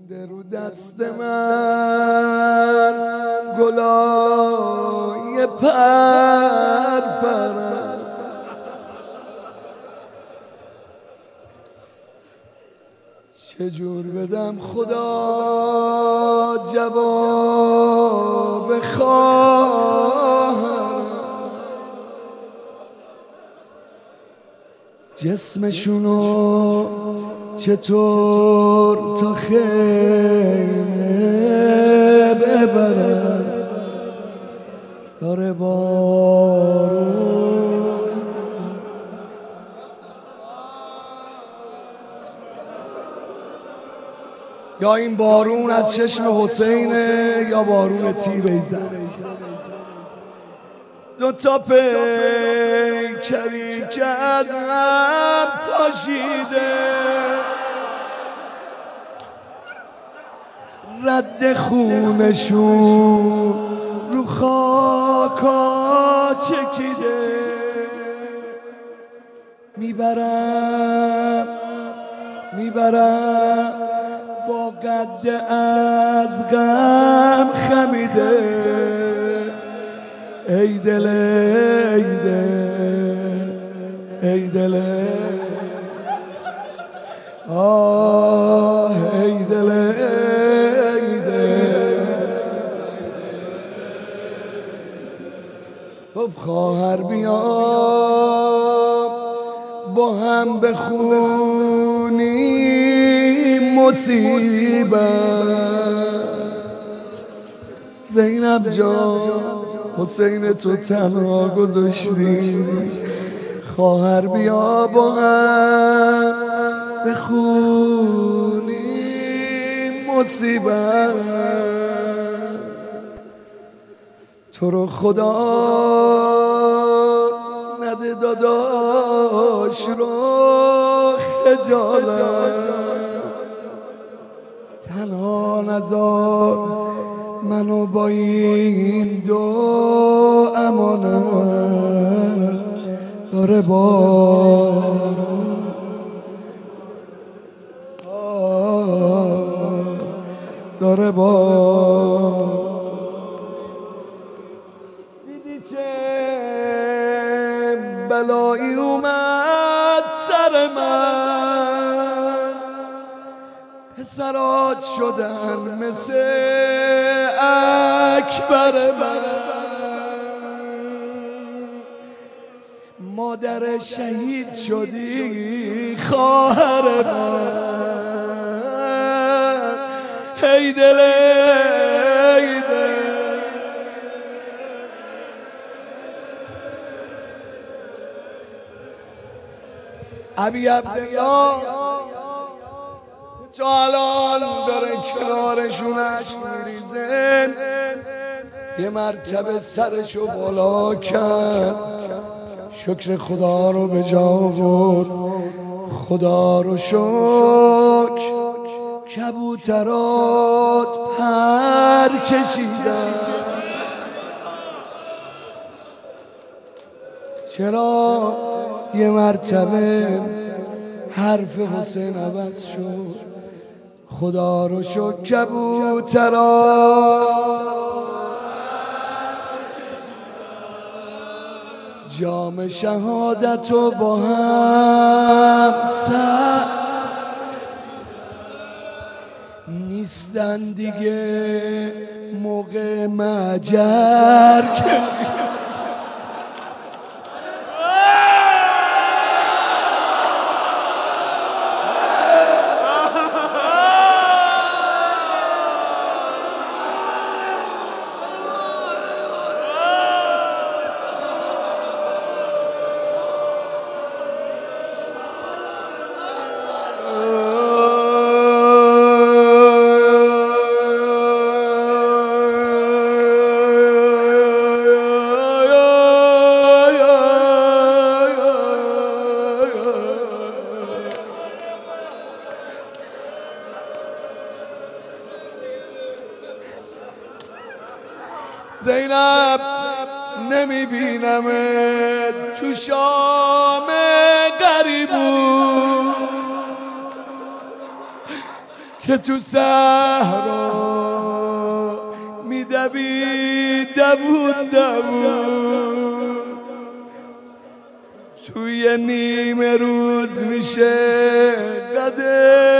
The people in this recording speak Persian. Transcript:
مونده رو دست من گلای پرپرم، چجور بدم خدا جواب خواهرم، جسمشونو چطور تا خیمه ببرم، داره بارون یا این بارون از چشم حسینه یا بارون تیر ایزد. دو تا پیکری که از هم پاشیده، رد خونشون رو خاکا چکیده، میبرم با قد از غم خمیده، ای دل ای دل ای دل آه ای دل ای دل. گفت خواهر بیام با هم بخونیم مصیبت، زینب جان حسین تو تنها گذاشتی، خواهر بیا با هم بخونیم مصیبت، تو رو خدا نده داداش رو خجالت، تنها نذار منو با این دو امانت، داره داره دیدی چه بلایی اومد سر من، پسرات شدن مثل اکبر من، مادر شهید شدی خواهر من، ای دل ای دل. ابی عبدالله تو الان داره کنارشون عشق میریزه، یه مرتبه سرشو بالا کرد، شکر خدا رو به جا آورد، خدا رو شکر کبوترات پر کشیدن. چرا یه مرتبه حرف حسین عوض شد، خدا رو شکر کبوترات جام شهادت رو با هم نیستن دیگه موقع مجر زینب نمیبینمت تو شام غریبون که تو صحرا میدوید دوون دوون، توی نیمه روز میشه قد